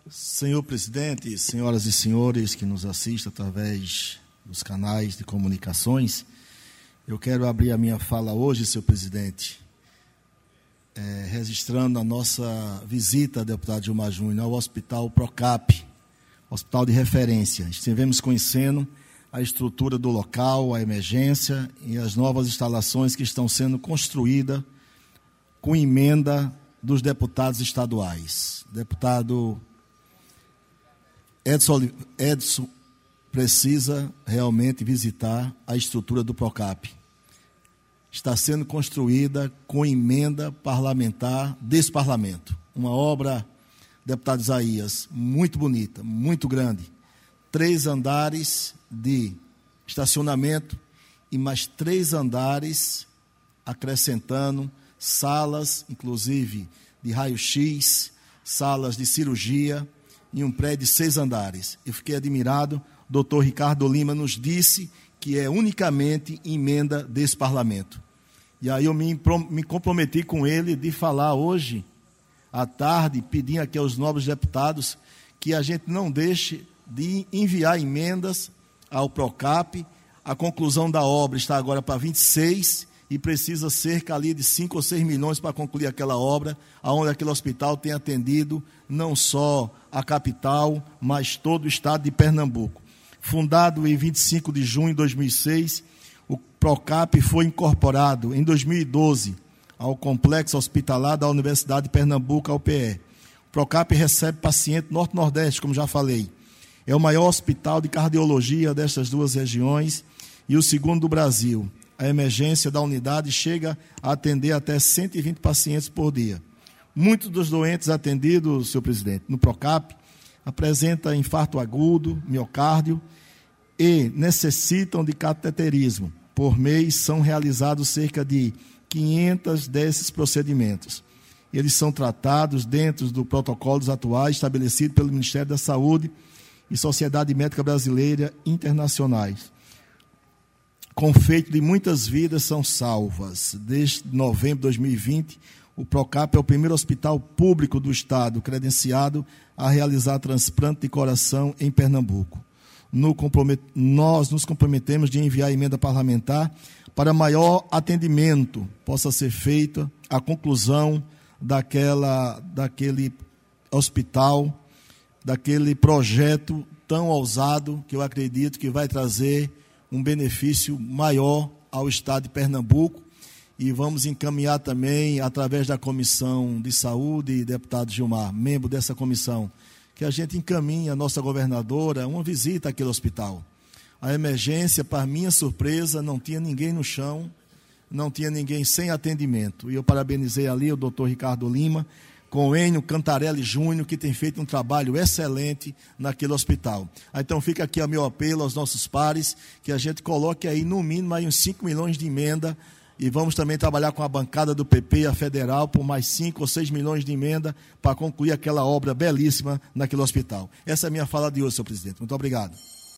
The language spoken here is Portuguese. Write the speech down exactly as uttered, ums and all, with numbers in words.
Senhor presidente, senhoras e senhores que nos assistem através dos canais de comunicações, eu quero abrir a minha fala hoje, senhor presidente, é, registrando a nossa visita, deputado Gilmar Júnior, ao Hospital Procap, hospital de referência. Estivemos conhecendo a estrutura do local, a emergência e as novas instalações que estão sendo construídas com emenda dos deputados estaduais. Deputado Edson, Edson precisa realmente visitar a estrutura do Procap. Está sendo construída com emenda parlamentar desse parlamento. Uma obra, deputado Isaías, muito bonita, muito grande. Três andares de estacionamento e mais três andares acrescentando salas, inclusive de raio-x, salas de cirurgia, em um prédio de seis andares. Eu fiquei admirado. O doutor Ricardo Lima nos disse que é unicamente emenda desse parlamento. E aí eu me, me comprometi com ele de falar hoje, à tarde, pedindo aqui aos nobres deputados que a gente não deixe de enviar emendas ao Procap. A conclusão da obra está agora para vinte e seis e precisa cerca ali de cinco ou seis milhões para concluir aquela obra, onde aquele hospital tem atendido não só a capital, mas todo o estado de Pernambuco. Fundado em vinte e cinco de junho de dois mil e seis, o Procap foi incorporado em dois mil e doze ao Complexo Hospitalar da Universidade de Pernambuco, a U P E. O Procap recebe paciente norte-nordeste, como já falei. É o maior hospital de cardiologia destas duas regiões e o segundo do Brasil. A emergência da unidade chega a atender até cento e vinte pacientes por dia. Muitos dos doentes atendidos, senhor presidente, no Procap, apresentam infarto agudo, miocárdio e necessitam de cateterismo. Por mês são realizados cerca de quinhentos desses procedimentos. Eles são tratados dentro dos protocolos atuais estabelecidos pelo Ministério da Saúde e Sociedade Médica Brasileira Internacionais. Com feito de muitas vidas são salvas. Desde novembro de dois mil e vinte, o Procap é o primeiro hospital público do Estado credenciado a realizar transplante de coração em Pernambuco. No compromet... Nós nos comprometemos de enviar emenda parlamentar para maior atendimento possa ser feita a conclusão daquela, daquele hospital, daquele projeto tão ousado que eu acredito que vai trazer um benefício maior ao Estado de Pernambuco, e vamos encaminhar também, através da Comissão de Saúde, deputado Gilmar, membro dessa comissão, que a gente encaminhe a nossa governadora uma visita àquele hospital. A emergência, para minha surpresa, não tinha ninguém no chão, não tinha ninguém sem atendimento. E eu parabenizei ali o doutor Ricardo Lima, com o Enio Cantarelli Júnior, que tem feito um trabalho excelente naquele hospital. Então fica aqui o meu apelo aos nossos pares, que a gente coloque aí no mínimo aí uns cinco milhões de emenda, e vamos também trabalhar com a bancada do P P e a federal por mais cinco ou seis milhões de emenda para concluir aquela obra belíssima naquele hospital. Essa é a minha fala de hoje, senhor presidente. Muito obrigado.